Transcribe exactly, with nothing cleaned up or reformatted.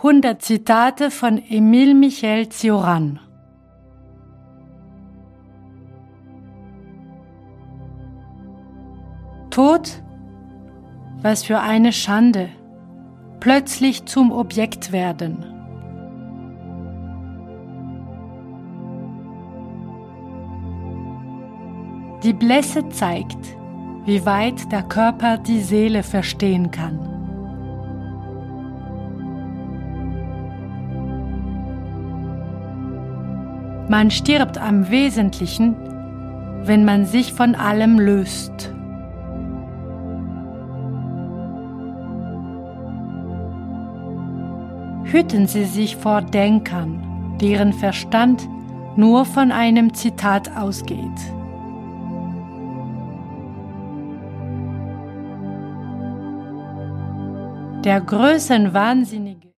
hundert Zitate von Émile Michel Cioran. Tod? Was für eine Schande! Plötzlich zum Objekt werden. Die Blässe zeigt, wie weit der Körper die Seele verstehen kann. Man stirbt am Wesentlichen, wenn man sich von allem löst. Hüten Sie sich vor Denkern, deren Verstand nur von einem Zitat ausgeht. Der Größenwahnsinnige